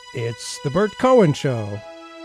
It's the Bert Cohen Show.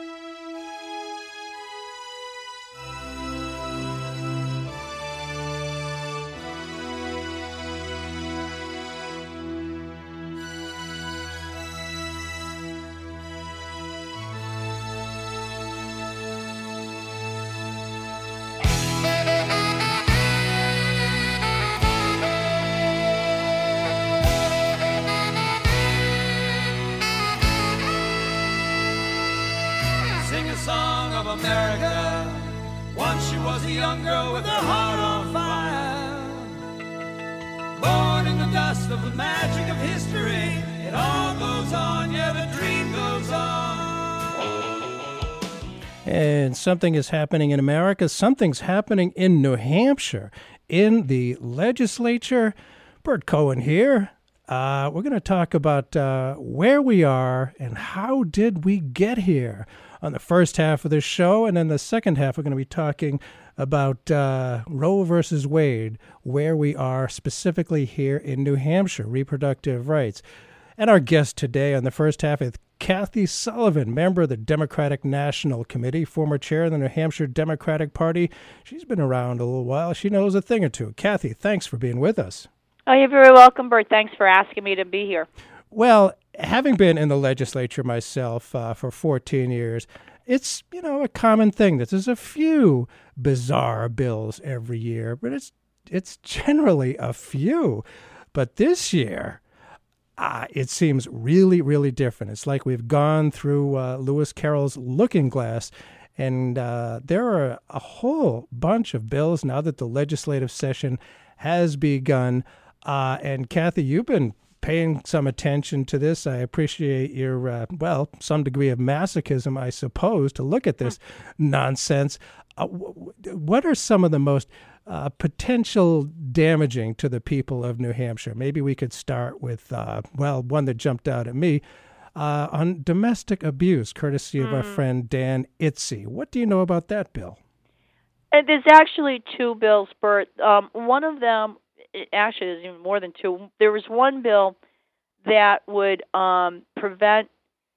And something is happening in America. Something's happening in New Hampshire, in the legislature. Bert Cohen here. We're going to talk about where we are and how did we get here on the first half of this show. And then the second half, we're going to be talking about Roe versus Wade, where we are specifically here in New Hampshire, reproductive rights. And our guest today on the first half is Kathy Sullivan, member of the Democratic National Committee, former chair of the New Hampshire Democratic Party. She's been around a little while. She knows a thing or two. Kathy, thanks for being with us. Oh, you're very welcome, Bert. Thanks for asking me to be here. Well, having been in the legislature myself for 14 years, it's, a common thing that there's a few bizarre bills every year, but it's generally a few. But this year, it seems really, really different. It's like we've gone through Lewis Carroll's Looking Glass, and there are a whole bunch of bills now that the legislative session has begun. And Kathy, you've been paying some attention to this. I appreciate your, some degree of masochism, I suppose, to look at this nonsense. What are some of the most potential damaging to the people of New Hampshire? Maybe we could start with, one that jumped out at me, on domestic abuse, courtesy of our friend Dan Itzy. What do you know about that bill? There's actually two bills, Bert. One of them, actually there's even more than two. There was one bill that would prevent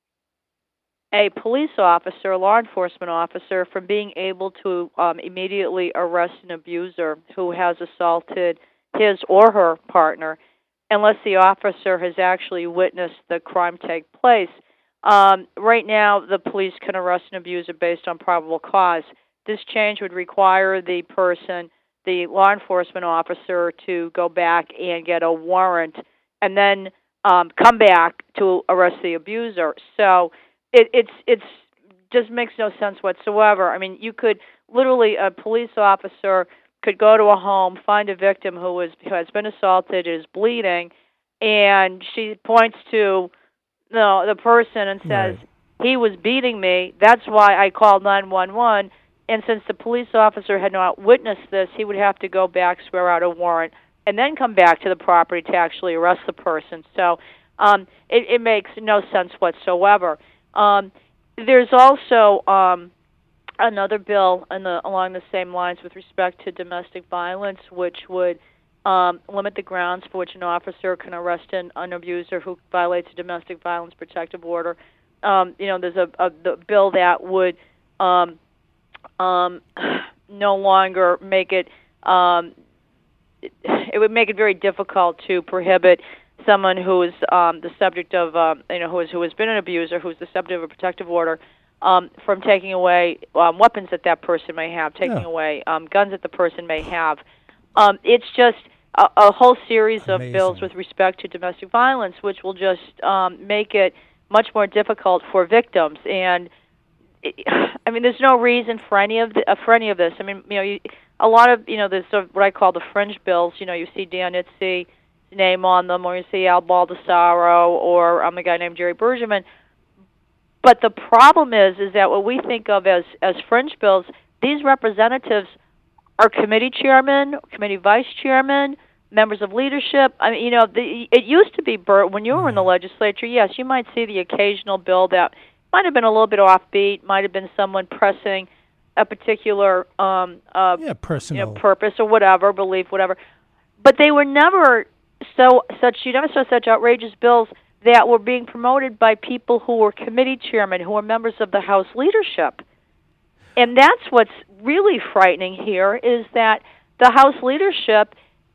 a police officer, a law enforcement officer, from being able to immediately arrest an abuser who has assaulted his or her partner unless the officer has actually witnessed the crime take place. Right now, the police can arrest an abuser based on probable cause. This change would require the person, the law enforcement officer, to go back and get a warrant and then come back to arrest the abuser. So it's just makes no sense whatsoever. I mean, you could literally, a police officer could go to a home, find a victim who has been assaulted, is bleeding, and she points to the person and says, right, "He was beating me. That's why I called 911." And since the police officer had not witnessed this, he would have to go back, swear out a warrant, and then come back to the property to actually arrest the person. So it makes no sense whatsoever. There's also another bill along the same lines with respect to domestic violence, which would limit the grounds for which an officer can arrest an abuser who violates a domestic violence protective order. There's the bill that would no longer make it. It would make it very difficult to prohibit someone who is the subject of, who has been an abuser, who's the subject of a protective order, from taking away weapons that that person may have, taking away guns that the person may have. It's just a whole series of bills with respect to domestic violence, which will just make it much more difficult for victims. And there's no reason for any of this. I mean, a lot of there's what I call the fringe bills. You see Dan Itzy's name on them, or you see Al Baldessaro, or a guy named Jerry Bergerman. But the problem is that what we think of as fringe bills, these representatives are committee chairmen, committee vice chairmen, members of leadership. I mean, it used to be, Bert, when you were in the legislature, yes, you might see the occasional bill that might have been a little bit offbeat, might have been someone pressing a particular personal purpose or whatever, belief, whatever. But they were never you never saw such outrageous bills that were being promoted by people who were committee chairmen, who were members of the House leadership. And that's what's really frightening here, is that the House leadership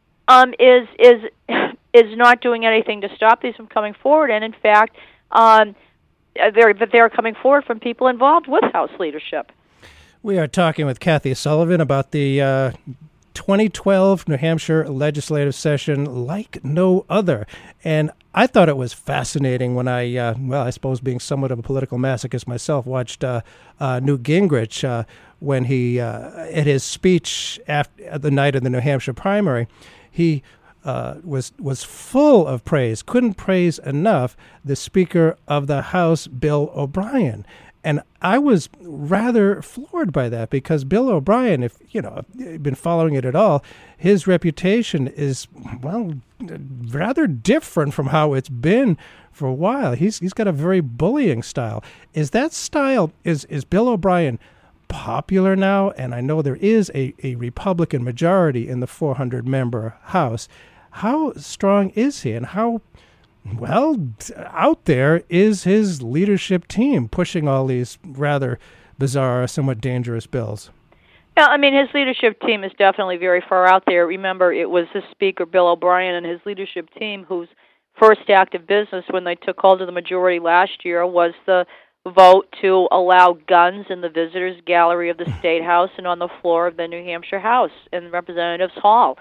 is not doing anything to stop these from coming forward, and in fact, they're coming forward from people involved with House leadership. We are talking with Kathy Sullivan about the 2012 New Hampshire legislative session like no other. And I thought it was fascinating when I suppose being somewhat of a political masochist myself, watched Newt Gingrich when he, at his speech after the night of the New Hampshire primary, he was full of praise, couldn't praise enough the Speaker of the House, Bill O'Brien. And I was rather floored by that, because Bill O'Brien, if you've been following it at all, his reputation is, well, rather different from how it's been for a while. He's got a very bullying style. Is that style, is Bill O'Brien popular now? And I know there is a Republican majority in the 400-member House. How strong is he, and how out there is his leadership team pushing all these rather bizarre, somewhat dangerous bills? Yeah, I mean, his leadership team is definitely very far out there. Remember, it was the Speaker, Bill O'Brien, and his leadership team whose first act of business when they took hold of the majority last year was the vote to allow guns in the visitors' gallery of the State House and on the floor of the New Hampshire House in Representatives Hall.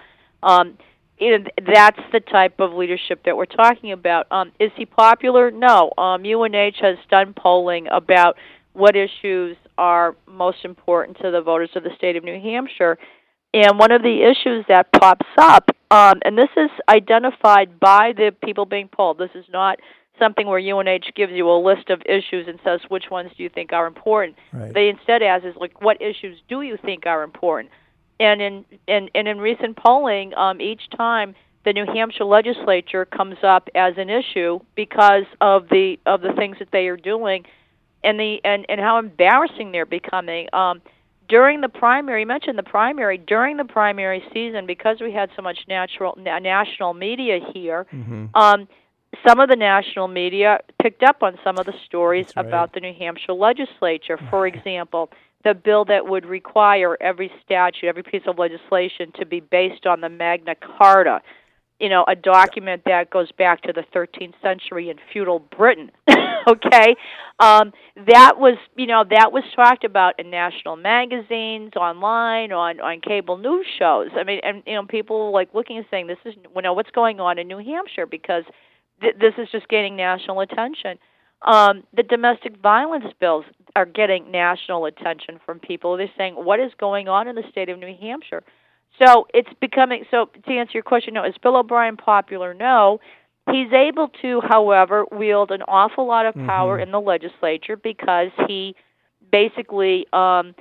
That's the type of leadership that we're talking about. Is he popular? No. UNH has done polling about what issues are most important to the voters of the state of New Hampshire. And one of the issues that pops up, and this is identified by the people being polled. This is not something where UNH gives you a list of issues and says, which ones do you think are important? Right. They instead ask, what issues do you think are important? And in recent polling, each time the New Hampshire legislature comes up as an issue because of the things that they are doing, and how embarrassing they're becoming. During the primary, you mentioned the primary. During the primary season, because we had so much national media here, some of the national media picked up on some of the stories about the New Hampshire legislature. For example, the bill that would require every statute, every piece of legislation to be based on the Magna Carta, a document that goes back to the 13th century in feudal Britain. Okay, that was talked about in national magazines, online, on cable news shows. I mean, and people were looking and saying, "This is what's going on in New Hampshire," because this is just gaining national attention. The domestic violence bills are getting national attention from people. They're saying, what is going on in the state of New Hampshire? So it's becoming, to answer your question, no, is Bill O'Brien popular? No. He's able to, however, wield an awful lot of power in the legislature, because he basically, the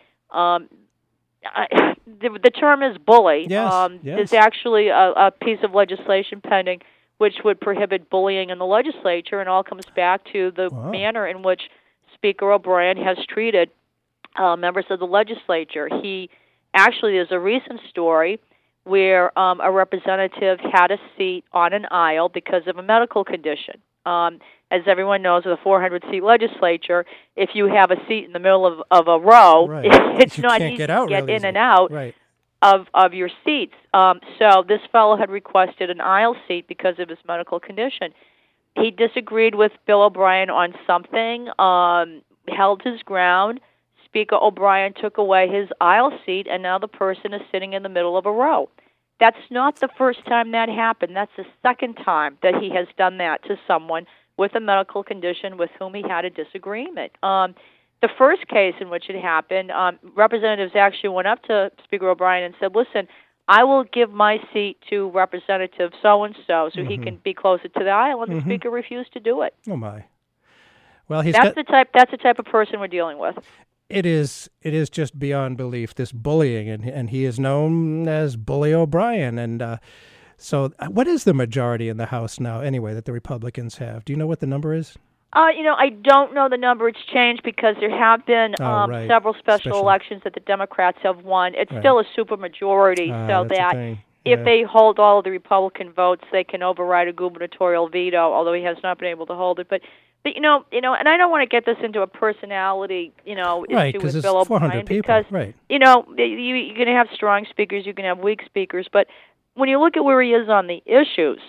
term is bully. Yes, There's actually a piece of legislation pending which would prohibit bullying in the legislature, and all comes back to the manner in which Speaker O'Brien has treated members of the legislature. There's a recent story where a representative had a seat on an aisle because of a medical condition. As everyone knows, with a 400-seat legislature, if you have a seat in the middle of a row, it's not easy to get in and out. Right. Of your seats. So this fellow had requested an aisle seat because of his medical condition. He disagreed with Bill O'Brien on something, held his ground. Speaker O'Brien took away his aisle seat, and now the person is sitting in the middle of a row. That's not the first time that happened. That's the second time that he has done that to someone with a medical condition with whom he had a disagreement. The first case in which it happened, representatives actually went up to Speaker O'Brien and said, listen, I will give my seat to Representative so-and-so so he can be closer to the aisle, and the Speaker refused to do it. Oh, my. Well, that's the type of person we're dealing with. It is just beyond belief, this bullying, and he is known as Bully O'Brien. And so what is the majority in the House now, anyway, that the Republicans have? Do you know what the number is? I don't know the number. It's changed because there have been several special elections that the Democrats have won. It's still a supermajority, so that if they hold all of the Republican votes, they can override a gubernatorial veto, although he has not been able to hold it. But you know, and I don't want to get this into a personality, right, issue with it's Bill 400 O'Brien people, because, right. you're going to have strong speakers, you can have weak speakers, but when you look at where he is on the issues,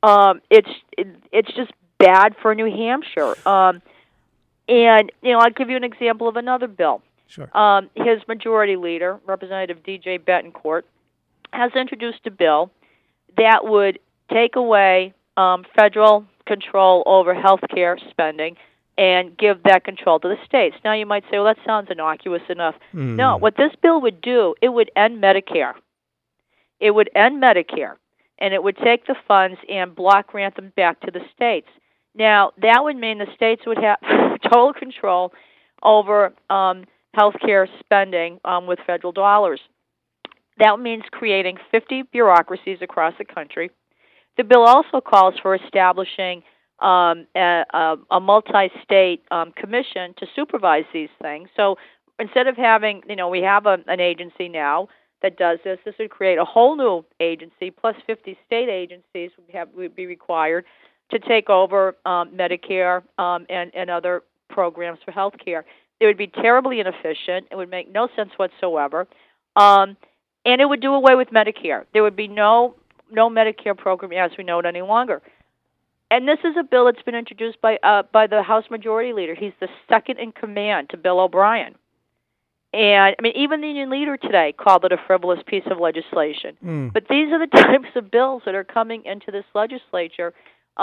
it's just bad for New Hampshire. And I'll give you an example of another bill. Sure. His majority leader, Representative D.J. Betancourt, has introduced a bill that would take away federal control over health care spending and give that control to the states. Now you might say, well, that sounds innocuous enough. No, what this bill would do, it would end Medicare. It would end Medicare, and it would take the funds and block grant them back to the states. Now, that would mean the states would have total control over health care spending with federal dollars. That means creating 50 bureaucracies across the country. The bill also calls for establishing a multi-state commission to supervise these things. So instead of having, we have an agency now that does this. This would create a whole new agency, plus 50 state agencies would be required to take over Medicare and other programs for health care. It would be terribly inefficient. It would make no sense whatsoever. And it would do away with Medicare. There would be no Medicare program as we know it any longer. And this is a bill that's been introduced by the House Majority Leader. He's the second in command to Bill O'Brien. And, I mean, even the union leader today called it a frivolous piece of legislation. But these are the types of bills that are coming into this legislature.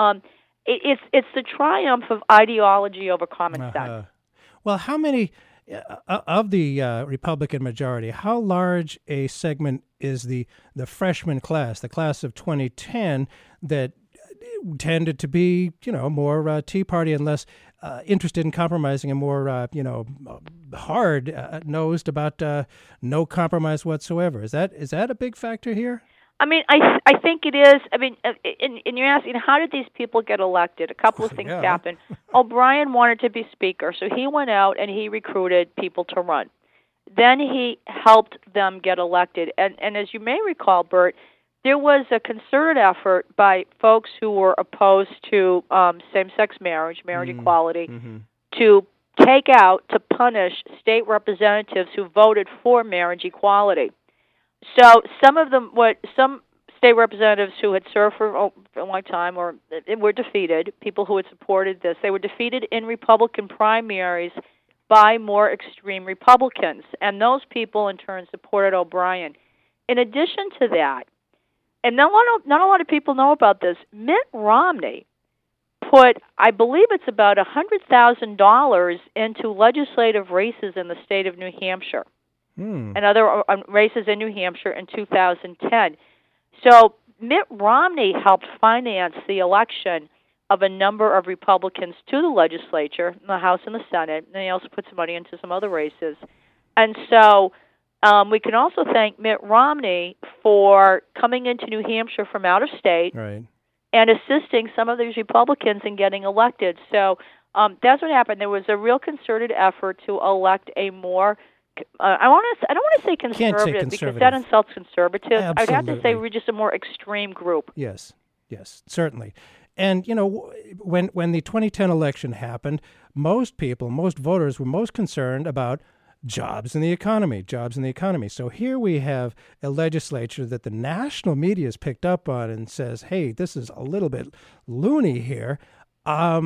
It's the triumph of ideology over common sense. Well, how many of the Republican majority, how large a segment is the freshman class, the class of 2010, that tended to be, more Tea Party and less interested in compromising and more, hard-nosed about no compromise whatsoever? Is that a big factor here? I mean, I think it is. I mean, and you're asking, how did these people get elected? A couple of things happened. O'Brien wanted to be Speaker, so he went out and he recruited people to run. Then he helped them get elected. And as you may recall, Bert, there was a concerted effort by folks who were opposed to same-sex marriage equality, to punish state representatives who voted for marriage equality. So some state representatives who had served for a long time were defeated, people who had supported this, they were defeated in Republican primaries by more extreme Republicans. And those people, in turn, supported O'Brien. In addition to that, and not a lot of people know about this, Mitt Romney put, I believe it's about $100,000 into legislative races in the state of New Hampshire. And other races in New Hampshire in 2010. So Mitt Romney helped finance the election of a number of Republicans to the legislature, in the House and the Senate, and he also put some money into some other races. And so we can also thank Mitt Romney for coming into New Hampshire from out of state and assisting some of these Republicans in getting elected. So that's what happened. There was a real concerted effort to elect a more I don't want to say conservative because that insults conservatives. Absolutely. I'd have to say we're just a more extreme group. Yes, certainly. And, when the 2010 election happened, most voters were most concerned about jobs in the economy. So here we have a legislature that the national media has picked up on and says, hey, this is a little bit loony here. Are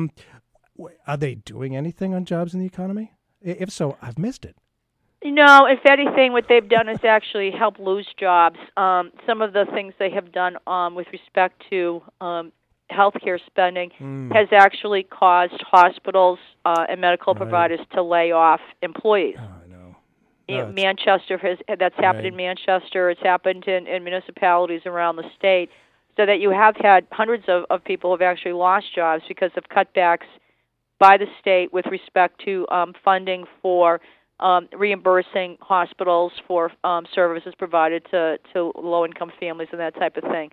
they doing anything on jobs in the economy? If so, I've missed it. No, if anything, what they've done is actually help lose jobs. Some of the things they have done with respect to healthcare spending has actually caused hospitals and medical providers to lay off employees. Oh, no. Manchester that's happened in Manchester. It's happened in municipalities around the state, so that you have had hundreds of people who have actually lost jobs because of cutbacks by the state with respect to funding for reimbursing hospitals for services provided to low-income families and that type of thing.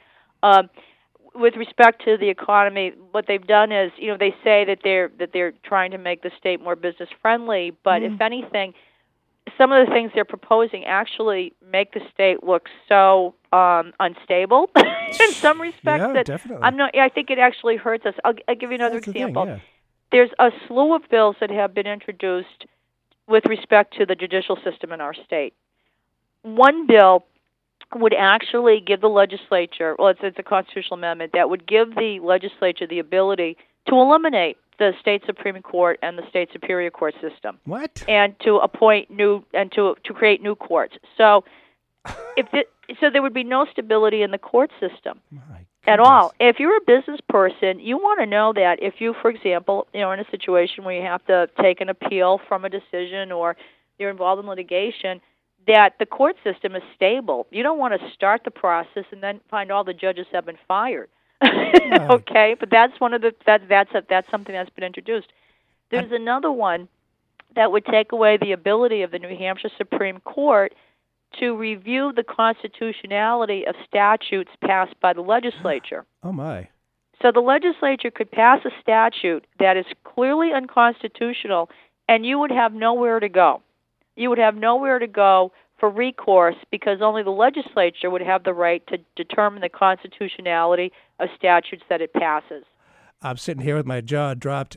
With respect to the economy, what they've done is, they say that they're trying to make the state more business-friendly, but if anything, some of the things they're proposing actually make the state look so unstable in some respects. Yeah, that definitely. I think it actually hurts us. I'll give you another That's the thing, example. yeah. There's a slew of bills that have been introduced with respect to the judicial system in our state. One bill would actually give the legislature, well, it's a constitutional amendment that would give the legislature the ability to eliminate the state Supreme Court and the state Superior Court system. What? And to appoint new and to create new courts. So so there would be no stability in the court system at all. If you're a business person, you want to know that if you, for example, in a situation where you have to take an appeal from a decision or you're involved in litigation, that the court system is stable. You don't want to start the process and then find all the judges have been fired. Okay, but that's one of that's something that's been introduced. There's another one that would take away the ability of the New Hampshire Supreme Court to review the constitutionality of statutes passed by the legislature. Oh, my. So the legislature could pass a statute that is clearly unconstitutional, and you would have nowhere to go. You would have nowhere to go for recourse because only the legislature would have the right to determine the constitutionality of statutes that it passes. I'm sitting here with my jaw dropped.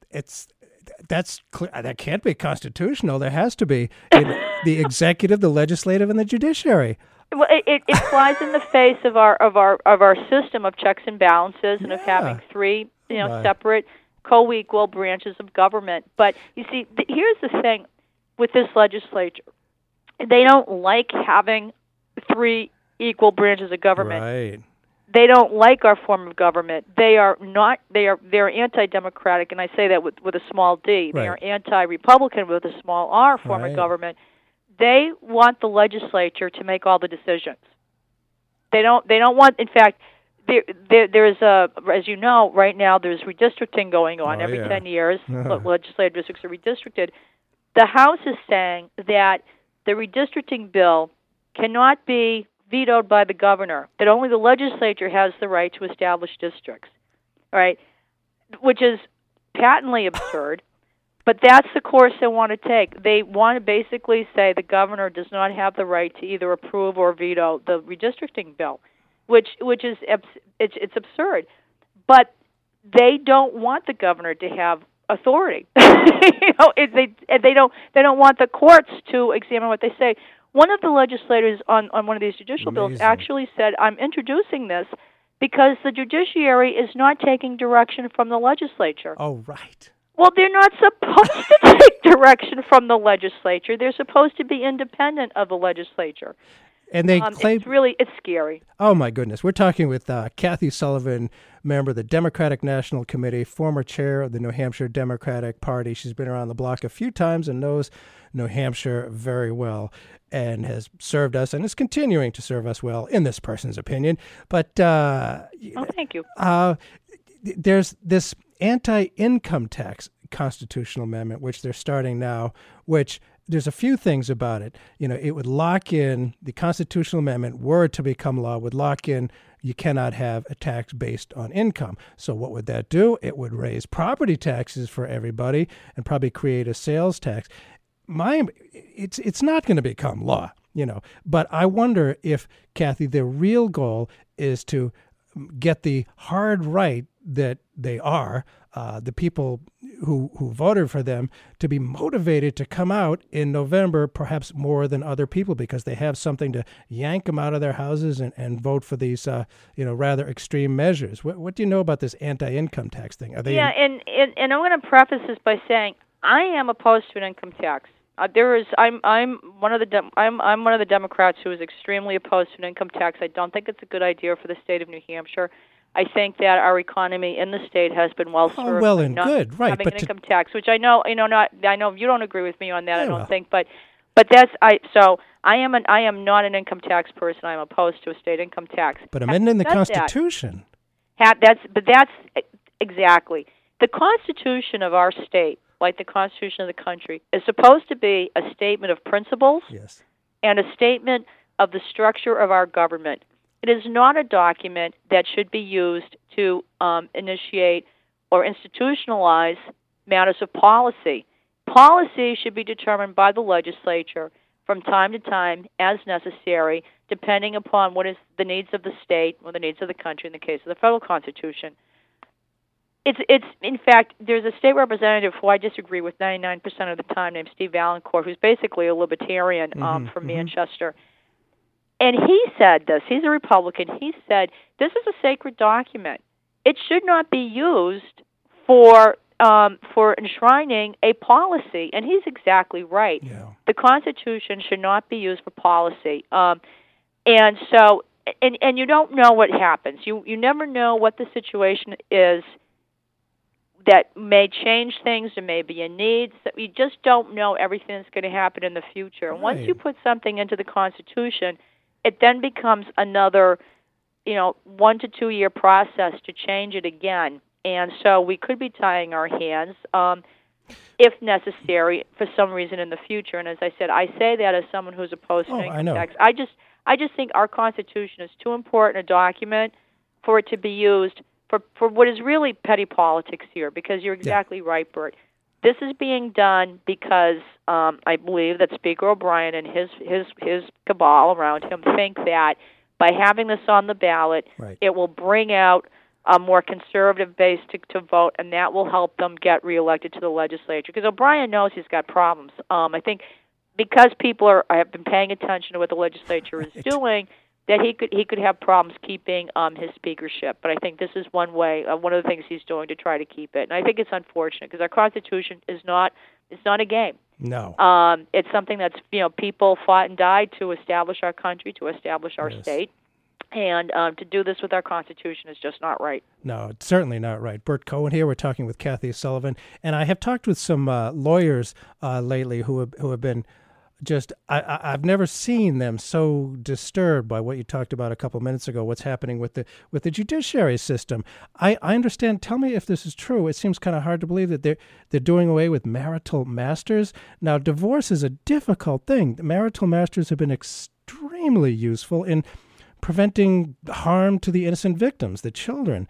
That can't be constitutional. There has to be the executive, the legislative, and the judiciary. Well, it flies in the face of our system of checks and balances and of having three separate co-equal branches of government. But you see, here's the thing with this legislature: they don't like having three equal branches of government. Right. They don't like our form of government. They're anti-democratic, and I say that with a small d. They are anti-republican with a small r form of government. They want the legislature to make all the decisions. They don't want. In fact, there's as you know, right now there's redistricting going on every 10 years. Legislative districts are redistricted. The House is saying that the redistricting bill cannot be vetoed by the governor, that only the legislature has the right to establish districts, right? Which is patently absurd, but that's the course they want to take. They want to basically say the governor does not have the right to either approve or veto the redistricting bill, which is it's absurd. But they don't want the governor to have authority. They don't want the courts to examine what they say. One of the legislators on one of these judicial bills actually said, I'm introducing this because the judiciary is not taking direction from the legislature. Oh, right. Well, they're not supposed to take direction from the legislature. They're supposed to be independent of the legislature. And they claim... It's scary. Oh, my goodness. We're talking with Kathy Sullivan, member of the Democratic National Committee, former chair of the New Hampshire Democratic Party. She's been around the block a few times and knows New Hampshire very well and has served us and is continuing to serve us well, in this person's opinion. But thank you. There's this anti-income tax constitutional amendment, which they're starting now, which there's a few things about it. It would lock in, the constitutional amendment, were it to become law, would lock in you cannot have a tax based on income. So what would that do? It would raise property taxes for everybody and probably create a sales tax. It's not going to become law, but I wonder if, Kathy, the real goal is to get the hard right that they are, the people who voted for them, to be motivated to come out in November, perhaps more than other people, because they have something to yank them out of their houses and vote for these, rather extreme measures. What do you know about this anti-income tax thing? Are they? Yeah, and I'm going to preface this by saying I am opposed to an income tax. I'm one of the Democrats who is extremely opposed to an income tax. I don't think it's a good idea for the state of New Hampshire. I think that our economy in the state has been well served by not having an income tax, which I know you don't agree with me on that. I don't think, but that's I am not an income tax person. I'm opposed to a state income tax. But amending the Constitution. That's exactly the Constitution of our state, like the Constitution of the country, is supposed to be a statement of principles and a statement of the structure of our government. It is not a document that should be used to initiate or institutionalize matters of policy. Policy should be determined by the legislature from time to time as necessary, depending upon what is the needs of the state or the needs of the country in the case of the federal Constitution. It's in fact, there's a state representative who I disagree with 99% of the time named Steve Valancourt, who's basically a libertarian from Manchester. And he said this, he's a Republican, he said, this is a sacred document. It should not be used for enshrining a policy. And he's exactly right. Yeah. The Constitution should not be used for policy. And so, and you don't know what happens. You never know what the situation is that may change things. There may be a need. You just don't know everything that's going to happen in the future. And once you put something into the Constitution, it then becomes another, 1 to 2 year process to change it again. And so we could be tying our hands, if necessary, for some reason in the future. And as I said, I say that as someone who's opposed to income tax. I just think our Constitution is too important a document for it to be used for what is really petty politics here, because you're exactly right, Bert. This is being done because I believe that Speaker O'Brien and his cabal around him think that by having this on the ballot, it will bring out a more conservative base to vote, and that will help them get reelected to the legislature. Because O'Brien knows he's got problems. I think because people have been paying attention to what the legislature is doing, that he could have problems keeping his speakership. But I think this is one of the things he's doing to try to keep it. And I think it's unfortunate because our Constitution is not a game. No. It's something that's people fought and died to establish our country, to establish our state. And to do this with our Constitution is just not right. No, it's certainly not right. Bert Cohen here. We're talking with Kathy Sullivan. And I have talked with some lawyers lately who have been just, I've never seen them so disturbed by what you talked about a couple minutes ago, what's happening with the judiciary system. I understand. Tell me if this is true. It seems kind of hard to believe that they're doing away with marital masters. Now, divorce is a difficult thing. Marital masters have been extremely useful in preventing harm to the innocent victims, the children.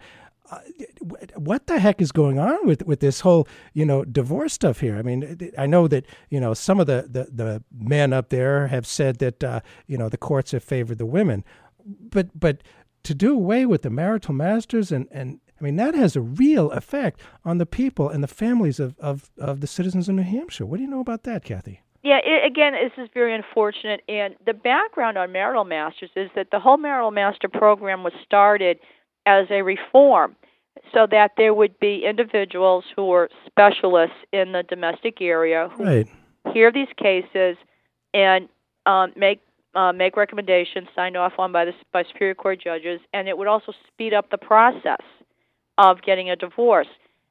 What the heck is going on with this whole, divorce stuff here? I mean, I know that, some of the men up there have said that, the courts have favored the women. But to do away with the marital masters and I mean, that has a real effect on the people and the families of the citizens of New Hampshire. What do you know about that, Kathy? Yeah, again, this is very unfortunate. And the background on marital masters is that the whole marital master program was started as a reform so that there would be individuals who were specialists in the domestic area who hear these cases and make recommendations signed off on by Superior Court judges, and it would also speed up the process of getting a divorce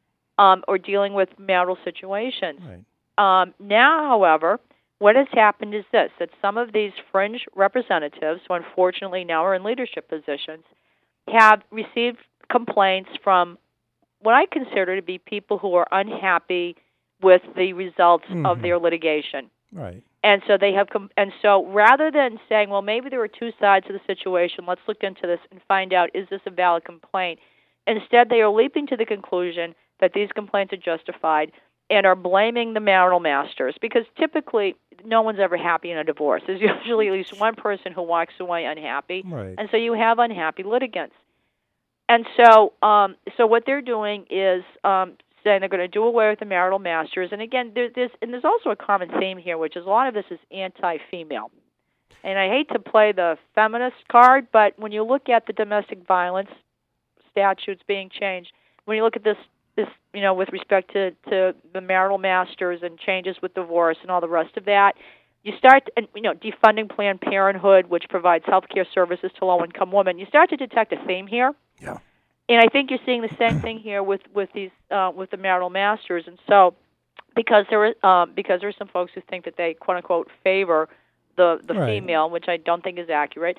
or dealing with marital situations. Now, however, what has happened is this, that some of these fringe representatives, who unfortunately now are in leadership positions, have received complaints from what I consider to be people who are unhappy with the results of their litigation. Right. And so they have and so rather than saying, well, maybe there are two sides to the situation, let's look into this and find out, is this a valid complaint? Instead, they are leaping to the conclusion that these complaints are justified and are blaming the marital masters, because typically no one's ever happy in a divorce. There's usually at least one person who walks away unhappy, and so you have unhappy litigants. And so what they're doing is saying they're going to do away with the marital masters. And again, there's also a common theme here, which is a lot of this is anti-female. And I hate to play the feminist card, but when you look at the domestic violence statutes being changed, when you look at this with respect to the marital masters and changes with divorce and all the rest of that, you start, defunding Planned Parenthood, which provides health care services to low-income women. You start to detect a theme here. Yeah. And I think you're seeing the same thing here with these with the marital masters. And so, because there are some folks who think that they quote unquote favor the female, which I don't think is accurate.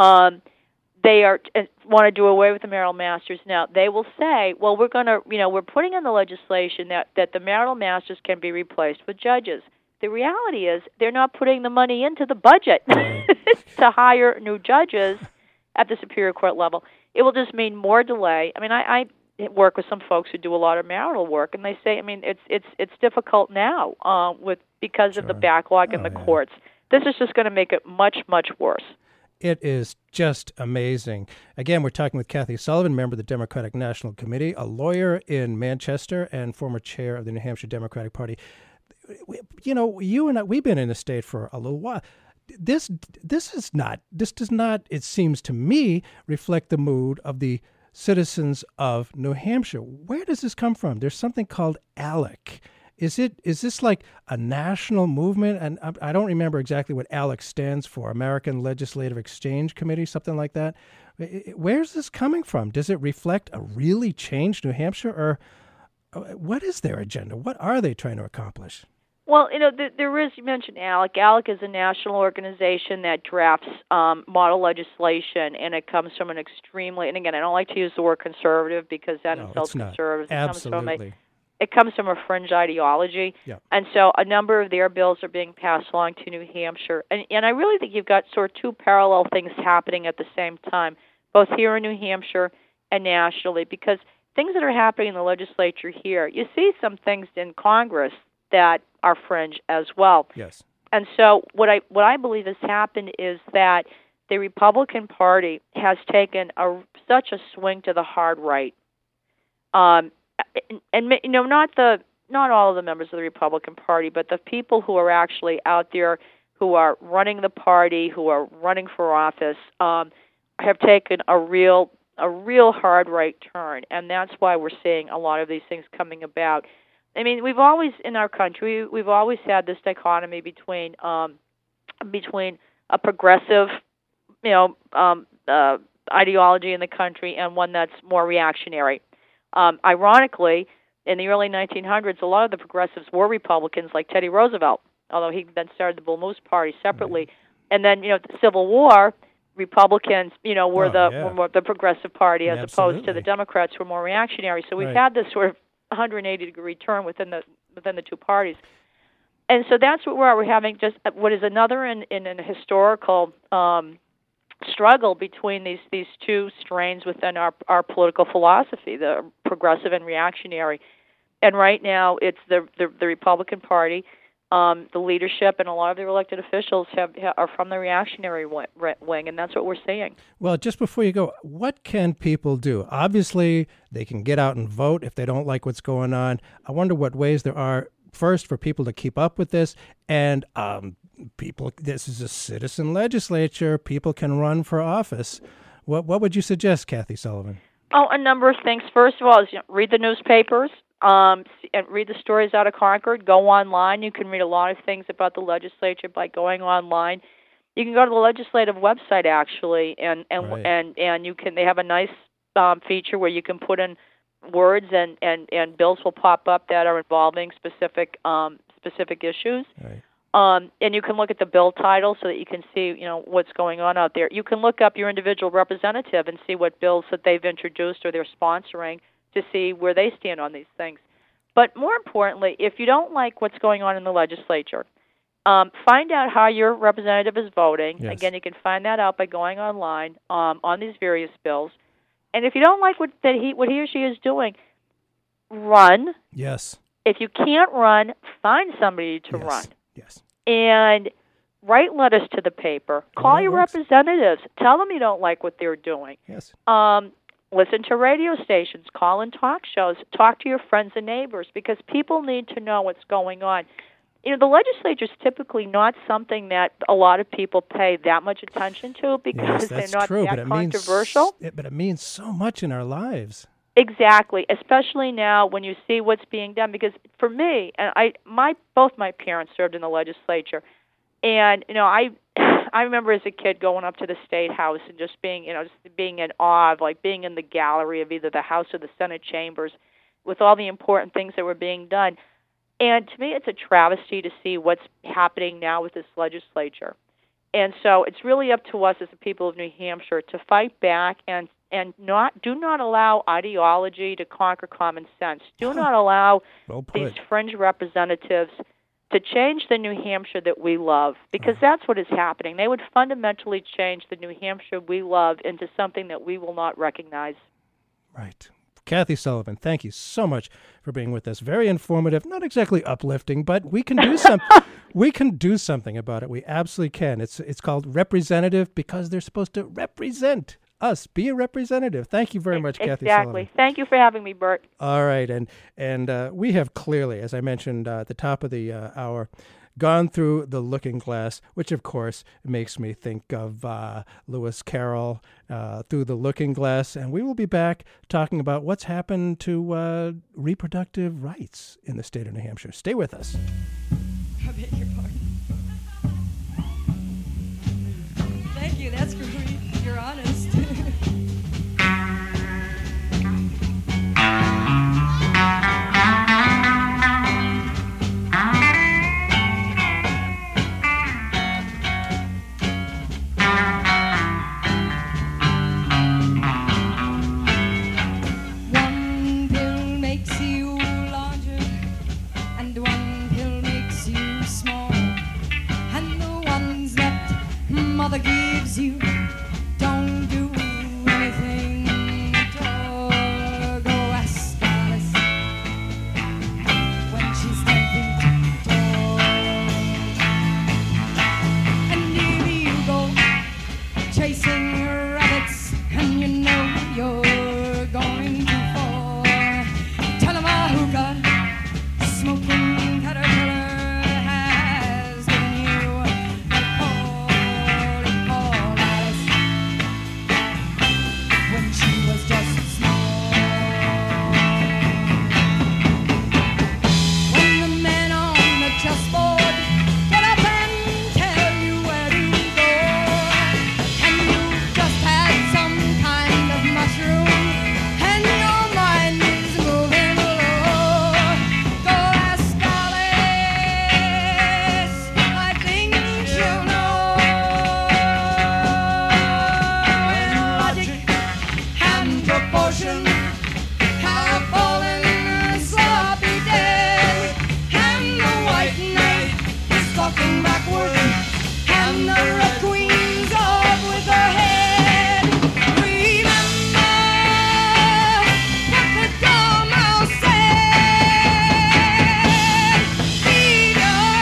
They want to do away with the marital masters. Now they will say, well, we're putting in the legislation that the marital masters can be replaced with judges. The reality is they're not putting the money into the budget to hire new judges at the Superior Court level. It will just mean more delay. I mean, I work with some folks who do a lot of marital work, and they say, I mean, it's difficult now because of the backlog in the courts. This is just going to make it much, much worse. It is just amazing. Again, we're talking with Kathy Sullivan, member of the Democratic National Committee, a lawyer in Manchester and former chair of the New Hampshire Democratic Party. You know, you and I, we've been in the state for a little while. This does not, it seems to me, reflect the mood of the citizens of New Hampshire. Where does this come from? There's something called ALEC. Is this like a national movement? And I don't remember exactly what ALEC stands for, American Legislative Exchange Committee, something like that. Where's this coming from? Does it reflect a really changed New Hampshire, or what is their agenda? What are they trying to accomplish? Well, you know, there is, you mentioned ALEC. ALEC is a national organization that drafts model legislation, and it comes from an extremely, and again, I don't like to use the word conservative because that insults conservatives. Absolutely. It comes from a fringe ideology, and so a number of their bills are being passed along to New Hampshire. And I really think you've got sort of two parallel things happening at the same time, both here in New Hampshire and nationally, because things that are happening in the legislature here, you see some things in Congress that are fringe as well. Yes. And so what I believe has happened is that the Republican Party has taken such a swing to the hard right. And you know, not all of the members of the Republican Party, but the people who are actually out there, who are running the party, who are running for office, have taken a real hard right turn, and that's why we're seeing a lot of these things coming about. I mean, we've always in our country had this dichotomy between a progressive, ideology in the country and one that's more reactionary. Ironically, in the early 1900s, a lot of the progressives were Republicans, like Teddy Roosevelt, although he then started the Bull Moose Party separately. And then, the Civil War, Republicans, were the progressive party as opposed to the Democrats, who were more reactionary. So we've had this sort of 180-degree turn within the two parties. And so that's what we're having, just what is another in a historical struggle between these two strains within our political philosophy, the progressive and reactionary. And right now it's the Republican Party, the leadership, and a lot of their elected officials are from the reactionary wing, and that's what we're seeing. Well, just before you go, what can people do? Obviously, they can get out and vote if they don't like what's going on. I wonder what ways there are, first, for people to keep up with this, and this is a citizen legislature. People can run for office. What would you suggest, Kathy Sullivan? Oh, a number of things. First of all, is read the newspapers, and read the stories out of Concord. Go online. You can read a lot of things about the legislature by going online. You can go to the legislative website actually, and you can. They have a nice feature where you can put in words and bills will pop up that are involving specific issues. Right. And you can look at the bill title so that you can see, what's going on out there. You can look up your individual representative and see what bills that they've introduced or they're sponsoring to see where they stand on these things. But more importantly, if you don't like what's going on in the legislature, find out how your representative is voting. Yes. Again, you can find that out by going online on these various bills. And if you don't like what he or she is doing, run. Yes. If you can't run, find somebody to run. Yes. And write letters to the paper. Call your representatives. Tell them you don't like what they're doing. Yes. Listen to radio stations. Call in talk shows. Talk to your friends and neighbors, because people need to know what's going on. The legislature is typically not something that a lot of people pay that much attention to because they're not that controversial. But it means so much in our lives. Exactly, especially now when you see what's being done. Because for me, and both my parents served in the legislature, and I remember as a kid going up to the State House and just being in awe of being in the gallery of either the House or the Senate chambers, with all the important things that were being done. And to me, it's a travesty to see what's happening now with this legislature. And so it's really up to us as the people of New Hampshire to fight back and do not allow ideology to conquer common sense. Do not allow these fringe representatives to change the New Hampshire that we love, because that's what is happening. They would fundamentally change the New Hampshire we love into something that we will not recognize. Right. Kathy Sullivan, thank you so much for being with us. Very informative, not exactly uplifting, but we can do we can do something about it. We absolutely can. It's called representative because they're supposed to represent us. Be a representative. Thank you very much, Kathy Sullivan. Exactly. Thank you for having me, Bert. All right, and we have clearly, as I mentioned at the top of the hour, gone through the looking glass, which of course makes me think of Lewis Carroll, Through the Looking Glass, and we will be back talking about what's happened to reproductive rights in the state of New Hampshire. Stay with us. I beg your pardon. Thank you, that's great. You're honest. One pill makes you larger, and one pill makes you small, and the ones that mother gives you don't do anything at all. Go ask Alice when she's 10 feet tall. And here you go, chasing rabbits, and you know you're going too far. Tell 'em a hookah, smoking caterpillar has given you a call Alice when she was just small. When the men on the chessboard get up and tell you where to go, and you've just had some kind of mushroom, and your mind is moving low, go ask Alice, I think she'll know. When logic and proportion have fallen sloppy dead, and the white knight is stalking backward, and the red queen's off with her head. Remember what the dormouse said. Feed your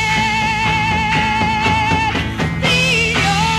head, feed your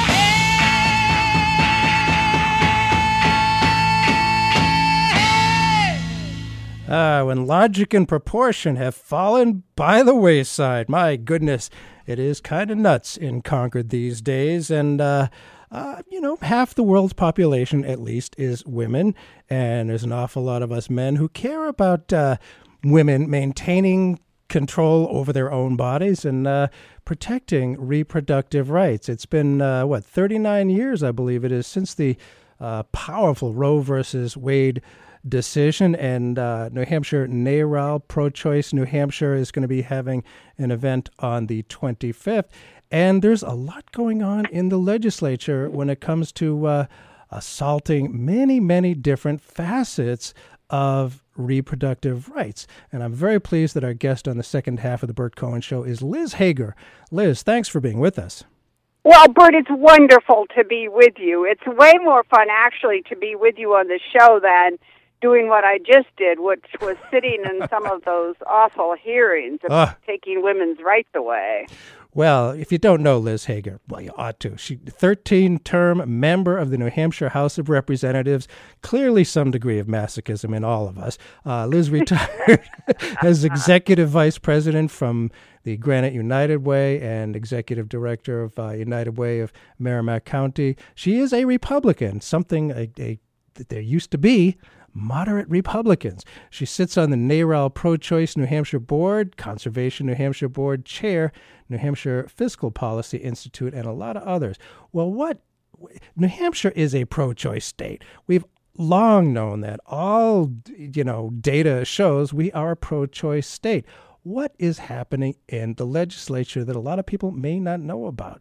head. When logic and proportion have fallen by the wayside. My goodness, it is kind of nuts in Concord these days. And, half the world's population, at least, is women. And there's an awful lot of us men who care about women maintaining control over their own bodies and protecting reproductive rights. It's been, 39 years, I believe it is, since the powerful Roe versus Wade decision, and New Hampshire NARAL, Pro-Choice New Hampshire, is going to be having an event on the 25th. And there's a lot going on in the legislature when it comes to assaulting many, many different facets of reproductive rights. And I'm very pleased that our guest on the second half of the Bert Cohen Show is Liz Hager. Liz, thanks for being with us. Well, Bert, it's wonderful to be with you. It's way more fun, actually, to be with you on the show than doing what I just did, which was sitting in some of those awful hearings of taking women's rights away. Well, if you don't know Liz Hager, well, you ought to. She's a 13-term member of the New Hampshire House of Representatives. Clearly some degree of masochism in all of us. Liz retired as executive vice president from the Granite United Way and executive director of United Way of Merrimack County. She is a Republican, something that there used to be moderate Republicans. She sits on the NARAL Pro-Choice New Hampshire Board, Conservation New Hampshire Board Chair, New Hampshire Fiscal Policy Institute, and a lot of others. Well, New Hampshire is a pro-choice state. We've long known that. All, data shows we are a pro-choice state. What is happening in the legislature that a lot of people may not know about?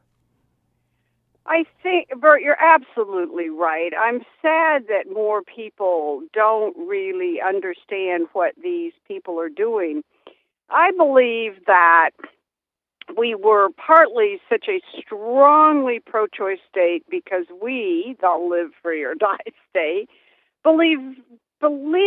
I think, Bert, you're absolutely right. I'm sad that more people don't really understand what these people are doing. I believe that we were partly such a strongly pro-choice state because we, the live free or die state, believe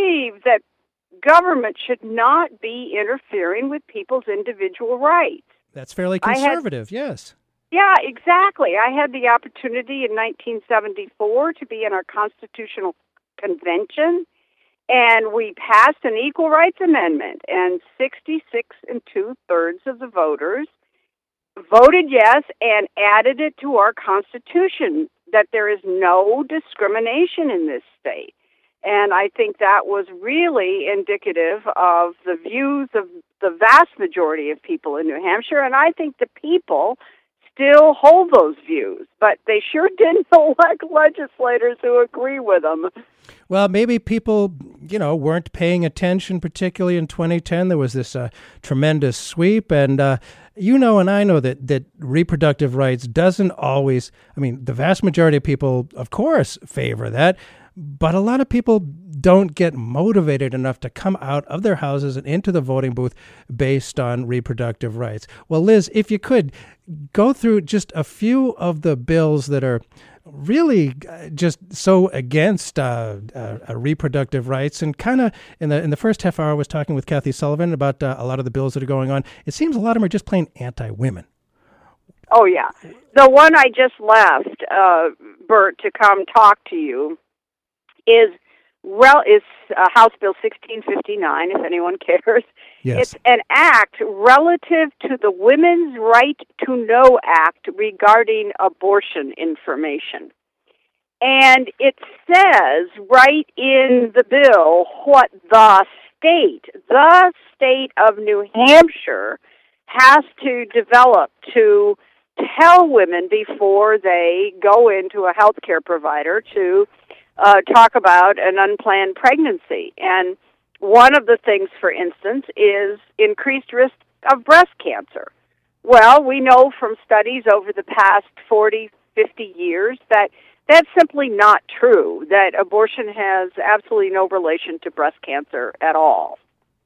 that government should not be interfering with people's individual rights. That's fairly conservative, yes. Yeah, exactly. I had the opportunity in 1974 to be in our Constitutional Convention, and we passed an Equal Rights Amendment, and 66 2/3 of the voters voted yes and added it to our Constitution that there is no discrimination in this state. And I think that was really indicative of the views of the vast majority of people in New Hampshire, and I think the people still hold those views, but they sure didn't elect legislators who agree with them. Well, maybe people, weren't paying attention, particularly in 2010. There was this tremendous sweep, and and I know that reproductive rights doesn't always, the vast majority of people, of course, favor that, but a lot of people don't get motivated enough to come out of their houses and into the voting booth based on reproductive rights. Well, Liz, if you could go through just a few of the bills that are really just so against reproductive rights, and kind of in the first half hour I was talking with Kathy Sullivan about a lot of the bills that are going on. It seems a lot of them are just plain anti-women. Oh, yeah. The one I just left, Bert, to come talk to you is House Bill 1659, if anyone cares. Yes. It's an act relative to the Women's Right to Know Act regarding abortion information. And it says right in the bill what the state of New Hampshire has to develop to tell women before they go into a health care provider to talk about an unplanned pregnancy. And one of the things, for instance, is increased risk of breast cancer. Well, we know from studies over the past 40, 50 years that that's simply not true, that abortion has absolutely no relation to breast cancer at all.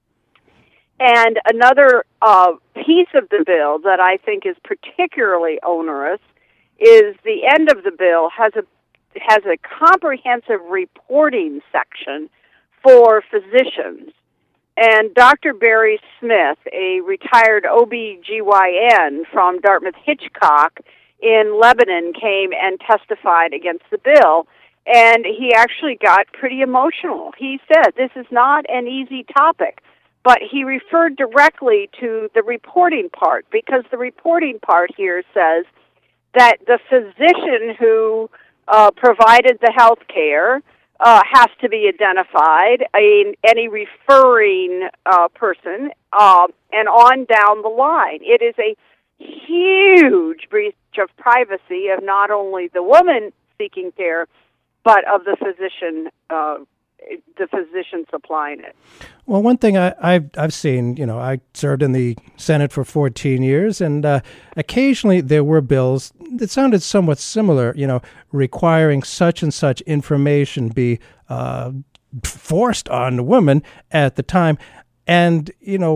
And another piece of the bill that I think is particularly onerous is the end of the bill has a comprehensive reporting section for physicians. And Dr. Barry Smith, a retired OB-GYN from Dartmouth-Hitchcock in Lebanon, came and testified against the bill, and he actually got pretty emotional. He said this is not an easy topic, but he referred directly to the reporting part, because the reporting part here says that the physician who provided the health care has to be identified, any referring person, and on down the line. It is a huge breach of privacy of not only the woman seeking care, but of the physician supplying it. Well, one thing I've seen, I served in the Senate for 14 years, and occasionally there were bills that sounded somewhat similar, requiring such and such information be forced on the woman at the time. And,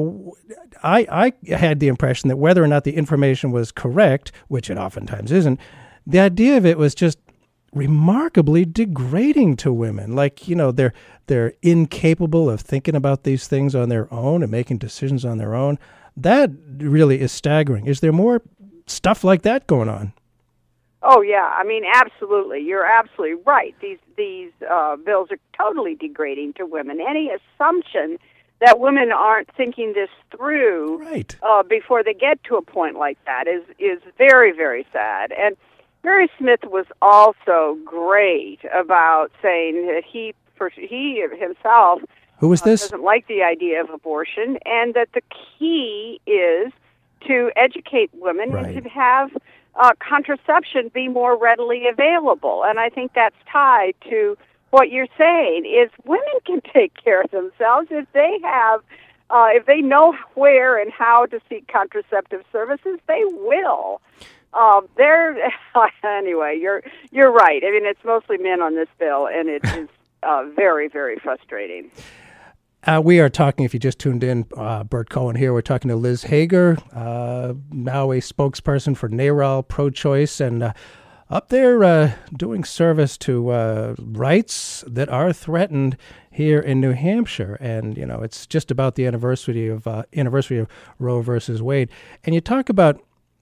I had the impression that whether or not the information was correct, which it oftentimes isn't, the idea of it was just remarkably degrading to women. Like, they're incapable of thinking about these things on their own and making decisions on their own. That really is staggering. Is there more stuff like that going on? Oh, yeah. Absolutely. You're absolutely right. These bills are totally degrading to women. Any assumption that women aren't thinking this through right. Before they get to a point like that is very, very sad. And Barry Smith was also great about saying that he himself Who was this? Doesn't like the idea of abortion, and that the key is to educate women right. and to have contraception be more readily available. And I think that's tied to what you're saying, is women can take care of themselves if they have, if they know where and how to seek contraceptive services, they will. Anyway, you're right. It's mostly men on this bill, and it is very, very frustrating. We are talking, if you just tuned in, Bert Cohen here. We're talking to Liz Hager, now a spokesperson for NARAL Pro-Choice, and up there doing service to rights that are threatened here in New Hampshire, and it's just about the anniversary of Roe versus Wade. And you talk about,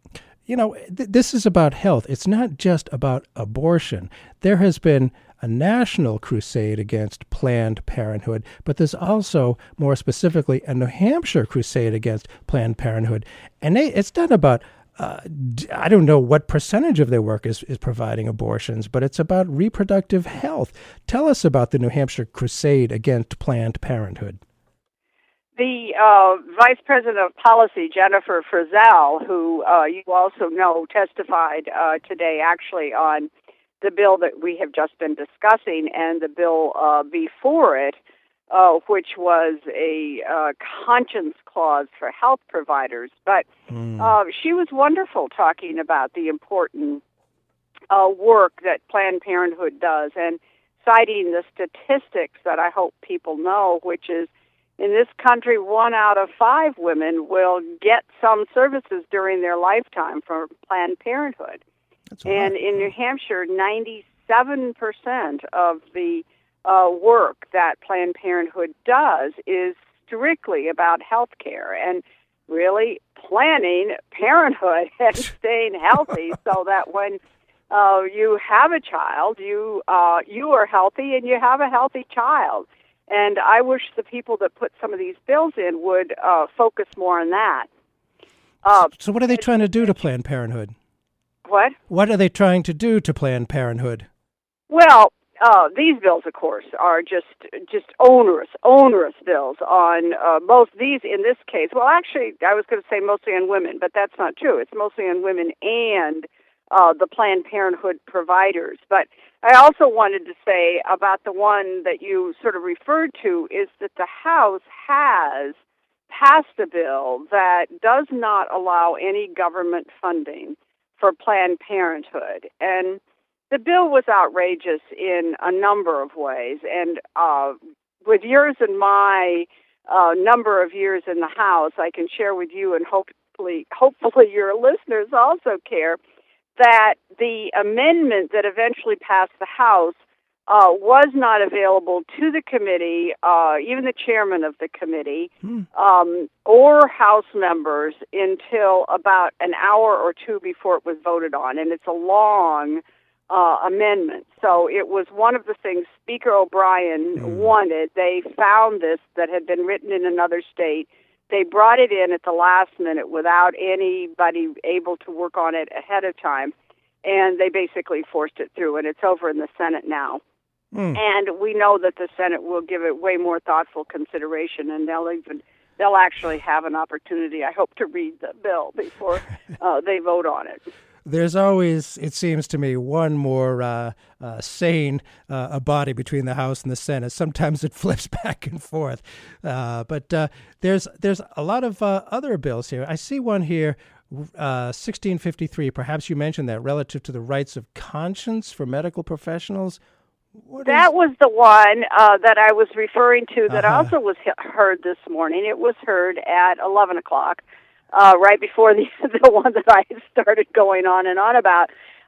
this is about health. It's not just about abortion. There has been a national crusade against Planned Parenthood, but there's also, more specifically, a New Hampshire crusade against Planned Parenthood. And it's not about, I don't know what percentage of their work is providing abortions, but it's about reproductive health. Tell us about the New Hampshire crusade against Planned Parenthood. The Vice President of Policy, Jennifer Frizzell, who you also know testified today actually on the bill that we have just been discussing and the bill before it, which was a conscience clause for health providers. But she was wonderful talking about the important work that Planned Parenthood does and citing the statistics that I hope people know, which is in this country, 1 out of 5 women will get some services during their lifetime from Planned Parenthood. And in New Hampshire, 97% of the work that Planned Parenthood does is strictly about health care and really planning parenthood and staying healthy so that when you have a child, you are healthy and you have a healthy child. And I wish the people that put some of these bills in would focus more on that. So what are they trying to do to Planned Parenthood? What? What are they trying to do to Planned Parenthood? Well, these bills, of course, are just onerous bills on both these, in this case. Well, actually, I was going to say mostly on women, but that's not true. It's mostly on women and the Planned Parenthood providers. But I also wanted to say about the one that you sort of referred to is that the House has passed a bill that does not allow any government funding for Planned Parenthood. And the bill was outrageous in a number of ways. And with yours and my number of years in the House, I can share with you, and hopefully your listeners also care, that the amendment that eventually passed the House was not available to the committee, even the chairman of the committee, or House members until about an hour or two before it was voted on. And it's a long amendment. So it was one of the things Speaker O'Brien wanted. They found this that had been written in another state. They brought it in at the last minute without anybody able to work on it ahead of time, and they basically forced it through, and it's over in the Senate now. And we know that the Senate will give it way more thoughtful consideration, and they'll actually have an opportunity, I hope, to read the bill before they vote on it. There's always, it seems to me, one more sane a body between the House and the Senate. Sometimes it flips back and forth. But there's a lot of other bills here. I see one here, 1653. Perhaps you mentioned that, relative to the rights of conscience for medical professionals. That was the one that I was referring to that also was heard this morning. It was heard at 11 o'clock. Right before the one that I had started going on and on about.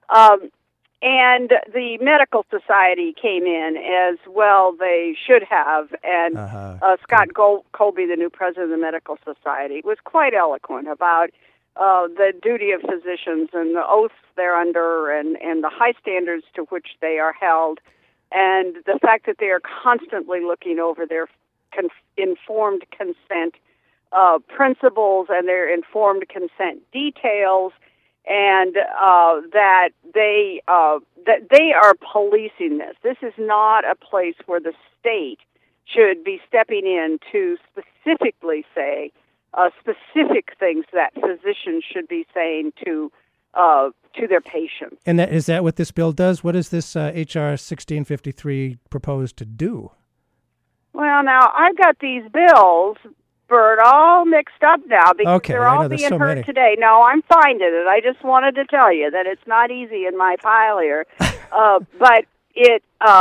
And the Medical Society came in as well. They should have. And Scott Colby, the new president of the Medical Society, was quite eloquent about the duty of physicians and the oaths they're under and the high standards to which they are held, and the fact that they are constantly looking over their informed consent principles and their informed consent details, and that they are policing this. This is not a place where the state should be stepping in to specifically say specific things that physicians should be saying to their patients. And is that what this bill does? What does this H.R. 1653 propose to do? Well, now, I've got these bills, Bert, all mixed up now because they're all being heard today. No, I'm finding it. I just wanted to tell you that it's not easy in my pile here. But it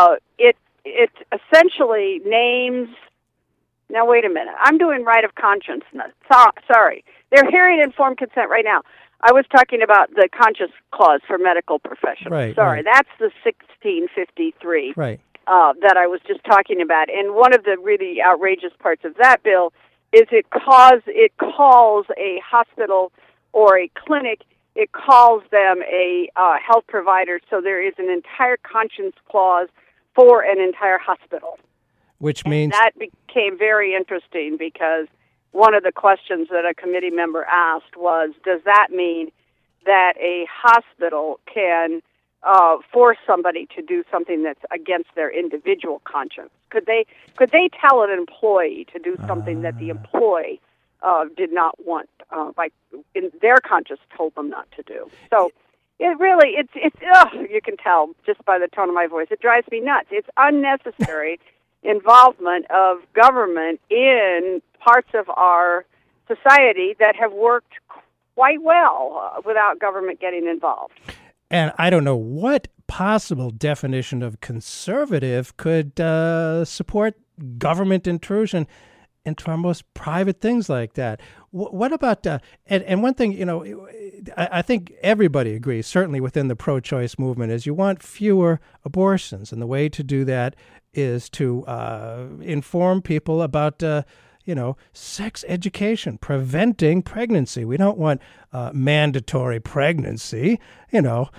essentially names... Now, wait a minute. I'm doing right of conscience. Sorry. They're hearing informed consent right now. I was talking about the conscience clause for medical professionals. Right, Sorry, right. That's the 1653. Right. that I was just talking about. And one of the really outrageous parts of that bill is it calls a hospital or a clinic, it calls them a health provider, so there is an entire conscience clause for an entire hospital. Which means... And that became very interesting because one of the questions that a committee member asked was, does that mean that a hospital can force somebody to do something that's against their individual conscience? Could they tell an employee to do something that the employee did not want, in their conscience told them not to do? So it really, it's you can tell just by the tone of my voice, it drives me nuts. It's unnecessary involvement of government in parts of our society that have worked quite well without government getting involved. And I don't know what possible definition of conservative could support government intrusion into our most private things like that. What about, and one thing, I think everybody agrees, certainly within the pro-choice movement, is you want fewer abortions. And the way to do that is to inform people about, sex education, preventing pregnancy. We don't want mandatory pregnancy, we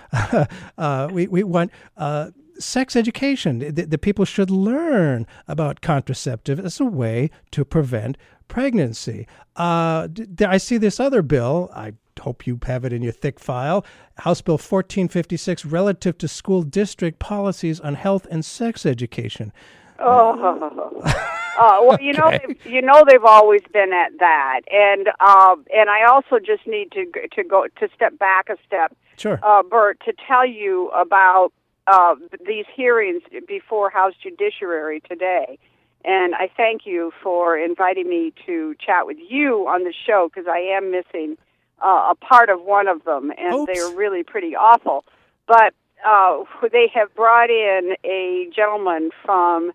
want sex education. The people should learn about contraceptive as a way to prevent pregnancy. I see this other bill. I hope you have it in your thick file. House Bill 1456, relative to school district policies on health and sex education. Well, they've always been at that, and I also just need to step back a step, sure, Bert, to tell you about these hearings before House Judiciary today. And I thank you for inviting me to chat with you on the show, because I am missing a part of one of them, and they are really pretty awful. But they have brought in a gentleman from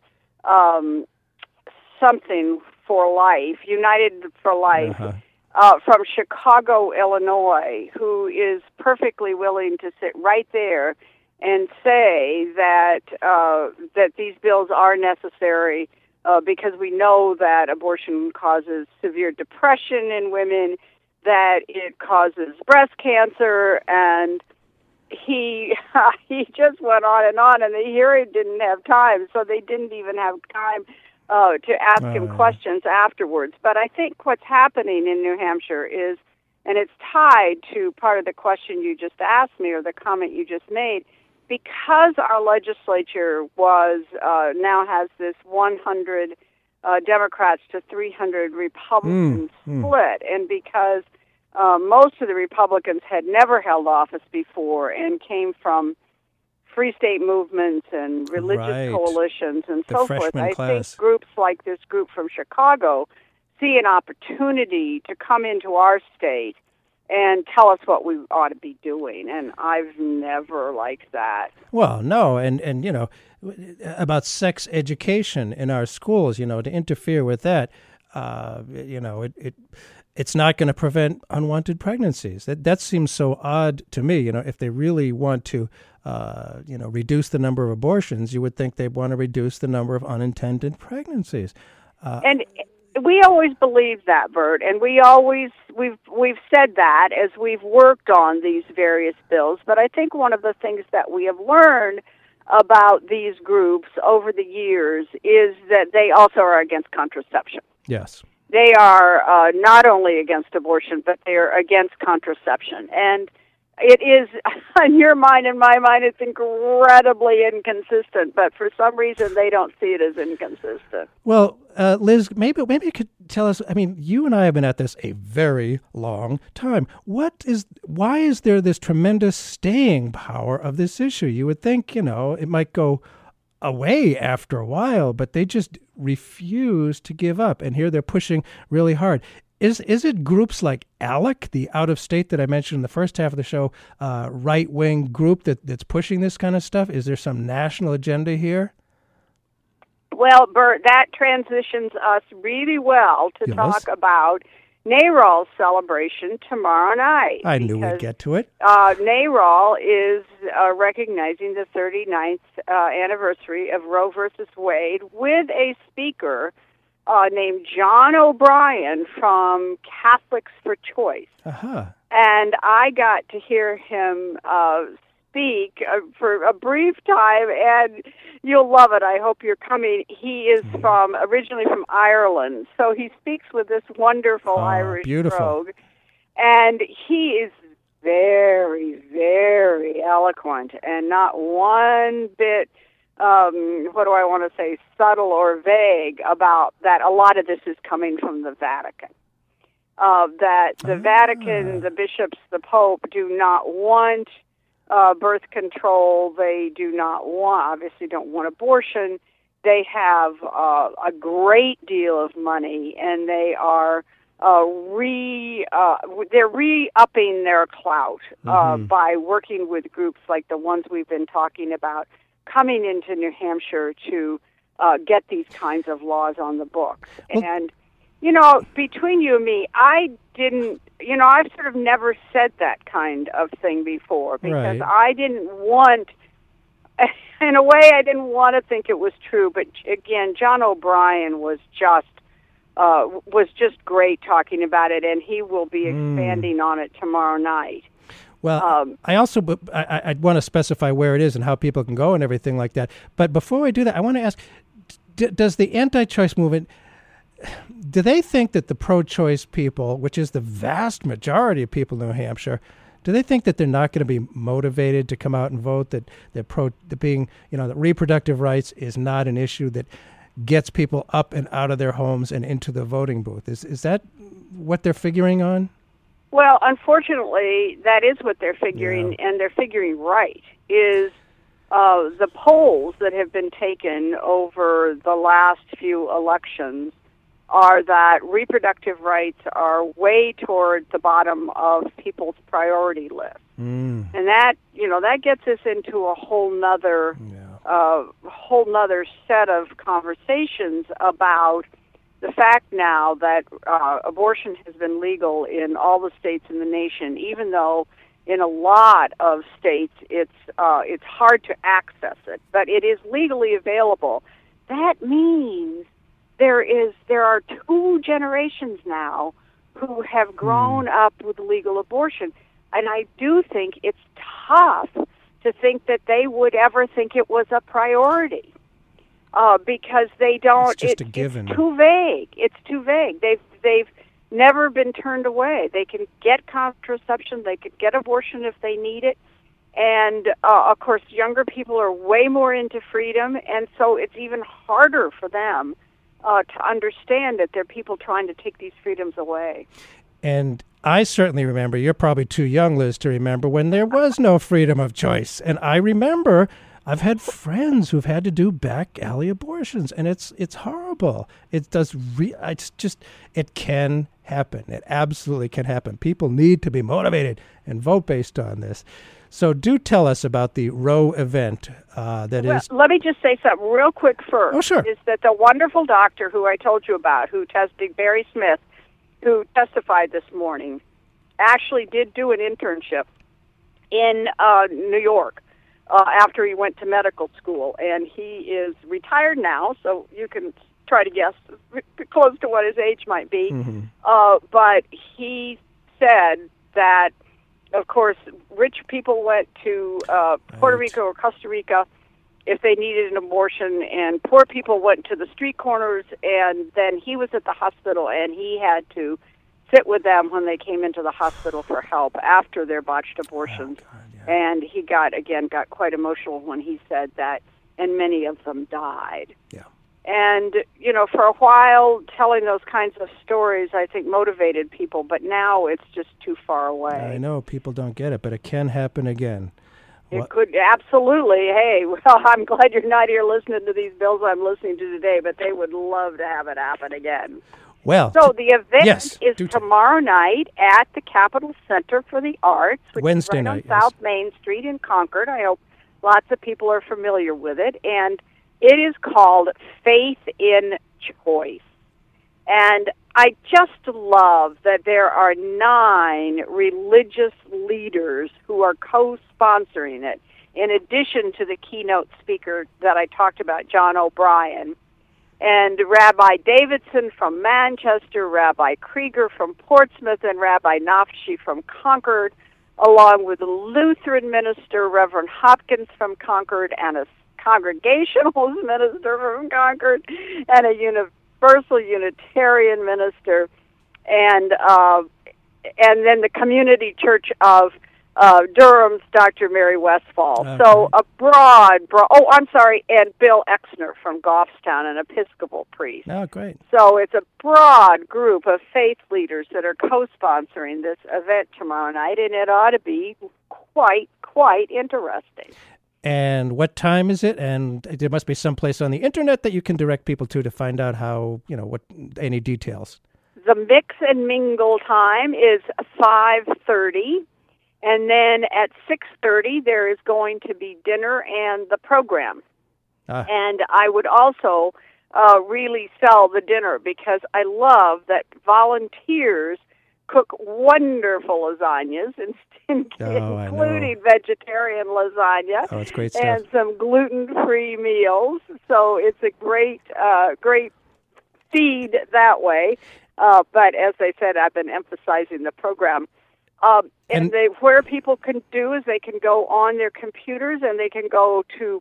something for life, United for Life, from Chicago, Illinois, who is perfectly willing to sit right there and say that that these bills are necessary because we know that abortion causes severe depression in women, that it causes breast cancer, and he just went on, and the hearing didn't have time, so they didn't even have time to ask him questions afterwards. But I think what's happening in New Hampshire is, and it's tied to part of the question you just asked me or the comment you just made, because our legislature now has this 100 Democrats to 300 Republicans split, and because most of the Republicans had never held office before and came from free state movements and religious coalitions and so forth, I think groups like this group from Chicago see an opportunity to come into our state and tell us what we ought to be doing, and I've never liked that. Well, no, and about sex education in our schools, to interfere with that, it's not going to prevent unwanted pregnancies. That seems so odd to me. If they really want to, reduce the number of abortions, you would think they'd want to reduce the number of unintended pregnancies. And we always believed that, Bert, and we've said that as we've worked on these various bills. But I think one of the things that we have learned about these groups over the years is that they also are against contraception. Yes. They are not only against abortion, but they are against contraception. And it is, in your mind and my mind, it's incredibly inconsistent, but for some reason they don't see it as inconsistent. Well, Liz, maybe you could tell us, you and I have been at this a very long time. Why is there this tremendous staying power of this issue? You would think, it might go away after a while, but they just refuse to give up. And here they're pushing really hard. Is it groups like ALEC, the out-of-state that I mentioned in the first half of the show, right-wing group that's pushing this kind of stuff? Is there some national agenda here? Well, Bert, that transitions us really well to talk about NARAL celebration tomorrow night. I knew we'd get to it. NARAL is recognizing the 39th anniversary of Roe versus Wade with a speaker named John O'Brien from Catholics for Choice. Uh-huh. And I got to hear him speak for a brief time, and you'll love it. I hope you're coming. He is originally from Ireland, so he speaks with this wonderful Irish brogue, and he is very, very eloquent and not one bit, what do I want to say, subtle or vague about that a lot of this is coming from the Vatican. That the Vatican, the bishops, the Pope do not want birth control. They do not want, obviously don't want abortion. They have a great deal of money, and they are they're re-upping their clout by working with groups like the ones we've been talking about, coming into New Hampshire to get these kinds of laws on the books. And between you and me, I've sort of never said that kind of thing before because I didn't want, in a way, I didn't want to think it was true. But again, John O'Brien was just great talking about it, and he will be expanding on it tomorrow night. Well, I also I want to specify where it is and how people can go and everything like that. But before I do that, I want to ask, does the anti-choice movement, do they think that the pro-choice people, which is the vast majority of people in New Hampshire, do they think that they're not going to be motivated to come out and vote, that that reproductive rights is not an issue that gets people up and out of their homes and into the voting booth? Is that what they're figuring on? Well, unfortunately, that is what they're figuring, and they're figuring right, is the polls that have been taken over the last few elections are that reproductive rights are way toward the bottom of people's priority list. And that gets us into a whole nother set of conversations about the fact now that abortion has been legal in all the states in the nation, even though in a lot of states it's hard to access it, but it is legally available. That means there are two generations now who have grown up with legal abortion, and I do think it's tough to think that they would ever think it was a priority. Because they don't. It's just a given. It's too vague. It's too vague. They've never been turned away. They can get contraception. They could get abortion if they need it. And of course, younger people are way more into freedom, and so it's even harder for them to understand that there are people trying to take these freedoms away. And I certainly remember. You're probably too young, Liz, to remember when there was no freedom of choice. And I remember, I've had friends who've had to do back alley abortions, and it's horrible. It does. It can happen. It absolutely can happen. People need to be motivated and vote based on this. So do tell us about the Roe event. Let me just say something real quick first. Oh, sure. Is that the wonderful doctor who I told you about, who tested Barry Smith, who testified this morning, actually did do an internship in New York. After he went to medical school, and he is retired now, so you can try to guess close to what his age might be. But he said that, of course, rich people went to Puerto Rico or Costa Rica if they needed an abortion, and poor people went to the street corners, and then he was at the hospital, and he had to sit with them when they came into the hospital for help after their botched abortions. And he got quite emotional when he said that, and many of them died. Yeah. And, for a while, telling those kinds of stories, I think, motivated people, but now it's just too far away. I know, people don't get it, but it can happen again. It could, absolutely. Hey, well, I'm glad you're not here listening to these bills I'm listening to today, but they would love to have it happen again. Well, so the event is tomorrow night at the Capitol Center for the Arts, which Wednesday is right night, on South Main Street in Concord. I hope lots of people are familiar with it. And it is called Faith in Choice. And I just love that there are 9 religious leaders who are co-sponsoring it, in addition to the keynote speaker that I talked about, John O'Brien. And Rabbi Davidson from Manchester, Rabbi Krieger from Portsmouth, and Rabbi Nafshi from Concord, along with a Lutheran minister, Reverend Hopkins from Concord, and a Congregationalist minister from Concord, and a Universal Unitarian minister, and then the Community Church of Durham's Dr. Mary Westfall. Okay. So a and Bill Exner from Goffstown, an Episcopal priest. Oh, great. So it's a broad group of faith leaders that are co-sponsoring this event tomorrow night, and it ought to be quite interesting. And what time is it? And there must be some place on the internet that you can direct people to find out how, any details. The mix and mingle time is 5:30. And then at 6:30, there is going to be dinner and the program. And I would also really sell the dinner, because I love that volunteers cook wonderful lasagnas, including vegetarian lasagna. Oh, it's great stuff. And some gluten-free meals. So it's a great feed that way. But as I said, I've been emphasizing the program. Where people can do is they can go on their computers and they can go to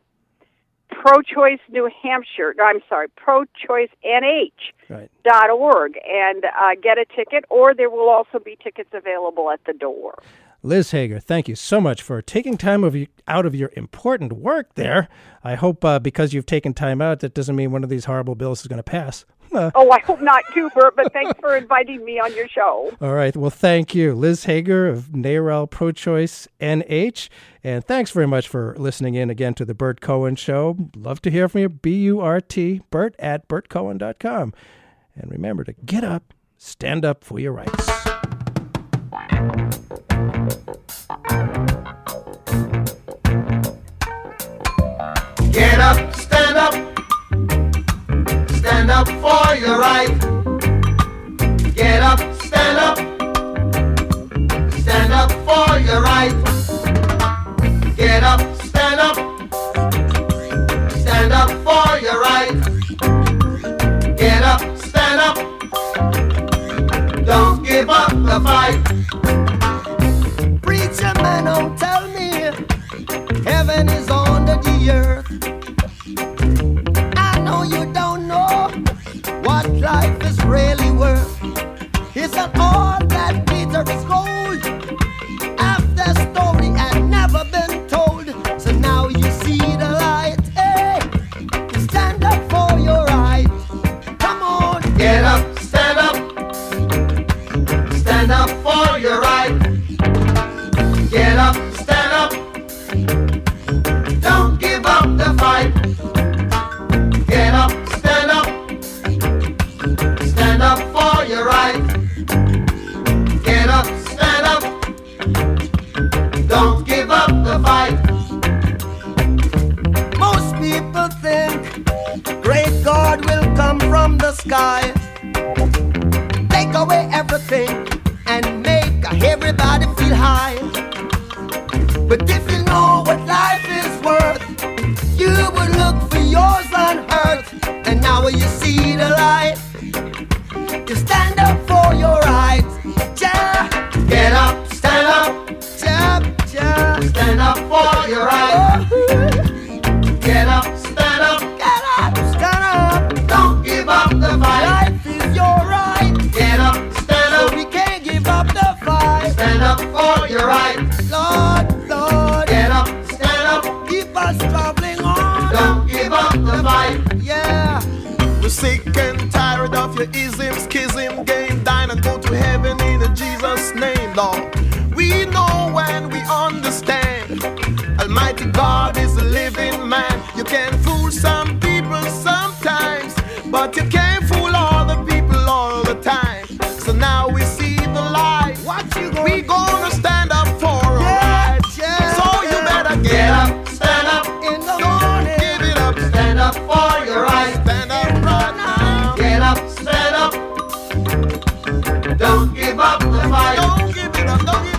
prochoicenh.org and get a ticket, or there will also be tickets available at the door. Liz Hager, thank you so much for taking time out of your important work there. I hope because you've taken time out, that doesn't mean one of these horrible bills is going to pass. I hope not too, Bert, but thanks for inviting me on your show. All right. Well, thank you. Liz Hager of NARAL Pro-Choice NH. And thanks very much for listening in again to The Bert Cohen Show. Love to hear from you. BURT, Bert at BertCohen.com. And remember to get up, stand up for your rights. Get up, stand up. Stand up for your right. Get up, stand up. Stand up for your right. Get up, stand up. Stand up for your right. Get up, stand up. Don't give up the fight. Preacher man, don't tell me heaven is under the earth. I know you don't know what life is really worth. Isn't all that glitter is gold? After story had never been told, so now you see the light. Hey, stand up for your right. Come on, get up, stand up. Stand up for your right. Get up, stand up. Don't give up the fight. Get up, stand up. Stand up for your right. Get up, stand up. Don't give up the fight. Most people think great God will come from the sky, take away everything and make everybody feel high. But if you know what life is worth, you would look for yours on earth. And now when you see the light, you stand up for your rights. Ja. Get up, stand up. Ja, ja. Stand up for your right. Get up, stand up. Get up, stand up. Don't give up the fight. Life is your right. Get up, stand up. So we can't give up the fight. Stand up for your right. Lord, Lord. Get up, stand up. Keep us traveling on. Don't give up the fight. Yeah. We're sick and tired of your ism, schism, game, dine and go to heaven in Jesus' name, Lord. We know and we understand Almighty God is a living man. You can fool some people sometimes, but you can't fool all the people all the time. So now we see the light. We gonna stand up for our rights. Yeah. So you better Get up, stand up. In the Don't morning. give it up. Stand up for your right. Stand up right now. Get up, stand up. fight. Don't give it up, don't give